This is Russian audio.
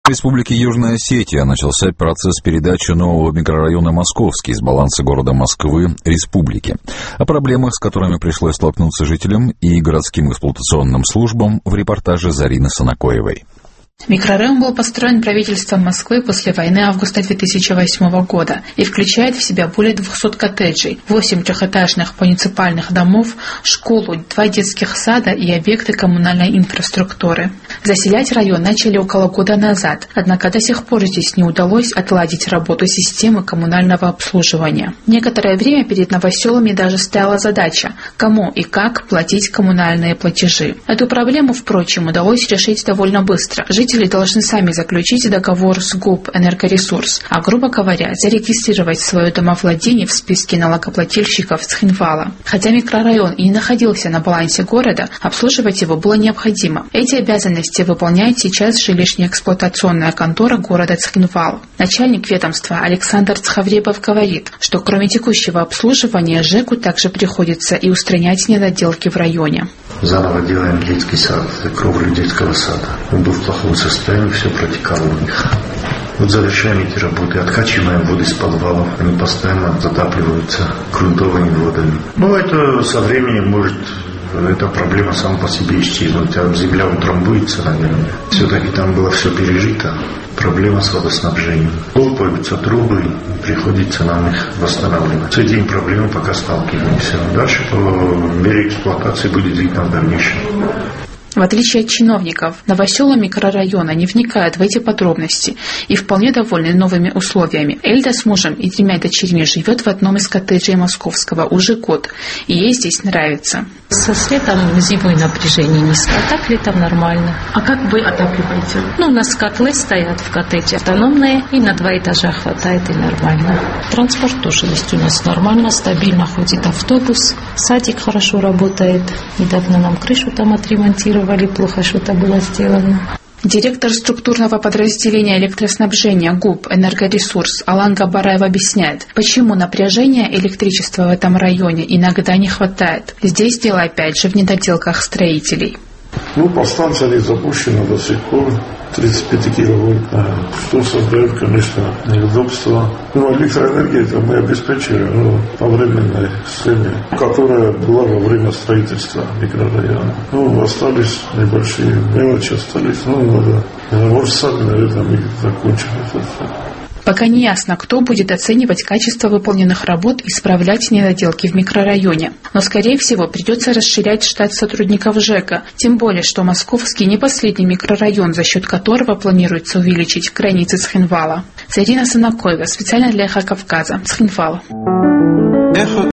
Республике Южная Осетия начался процесс передачи нового микрорайона Московский с баланса города Москвы республике. О проблемах, с которыми пришлось столкнуться жителям и городским эксплуатационным службам, в репортаже Зарины Санакоевой. Микрорайон был построен правительством Москвы после войны августа 2008 года и включает в себя более 200 коттеджей, 8 трехэтажных муниципальных домов, школу, 2 детских сада и объекты коммунальной инфраструктуры. Заселять район начали около года назад, однако до сих пор здесь не удалось отладить работу системы коммунального обслуживания. Некоторое время перед новоселами даже стояла задача, кому и как платить коммунальные платежи. Эту проблему, впрочем, удалось решить довольно быстро. Жители должны сами заключить договор с ГУП «Энергоресурс», а, грубо говоря, зарегистрировать свое домовладение в списке налогоплательщиков Цхинвала. Хотя микрорайон и не находился на балансе города, обслуживать его было необходимо. Эти обязанности выполняет сейчас жилищно-эксплуатационная контора города Цхинвал. Начальник ведомства Александр Цхавребов говорит, что кроме текущего обслуживания ЖЭКу также приходится и устранять недоделки в районе. Заново делаем детский сад, кровлю детского сада. Он был в плохом состоянии, все протекало у них. Вот завершаем эти работы, откачиваем воды с подвалов, они постоянно затапливаются грунтовыми водами. Это со временем может эта проблема сама по себе исчезнуть, а земля утрамбуется, наверное. Все-таки там было все пережито. Проблема с водоснабжением. Лопаются трубы, приходится нам их восстанавливать. С этими проблемами пока сталкиваемся. Дальше по мере эксплуатации будет видно в дальнейшем. В отличие от чиновников, новоселы микрорайона не вникают в эти подробности и вполне довольны новыми условиями. Эльда с мужем и 3 дочерьми живет в одном из коттеджей Московского уже год, и ей здесь нравится. Со светом зимой напряжение низко, а так летом нормально. А как вы отапливаете? У нас котлы стоят в коттедже автономные, и на 2 этажа хватает, и нормально. Транспорт тоже есть у нас нормально, стабильно ходит автобус, садик хорошо работает. Недавно нам крышу там отремонтировали, плохо что-то было сделано. Директор структурного подразделения электроснабжения ГУП «Энергоресурс» Алан Габараев объясняет, почему напряжения электричества в этом районе иногда не хватает. Здесь дело опять же в недоделках строителей. Подстанция не запущена до сих пор, 35 киловольтная, что создает, конечно, неудобства. Электроэнергия это мы обеспечиваем по временной схеме, которая была во время строительства микрорайона. Остались небольшие мелочи, надо. Может, сами на этом и закончим это все. Пока не ясно, кто будет оценивать качество выполненных работ и исправлять недоделки в микрорайоне. Но, скорее всего, придется расширять штат сотрудников ЖЭКа, тем более, что Московский не последний микрорайон, за счет которого планируется увеличить границы Цхинвала. Зарина Санакоева, специально для «Эхо Кавказа», Цхинвал.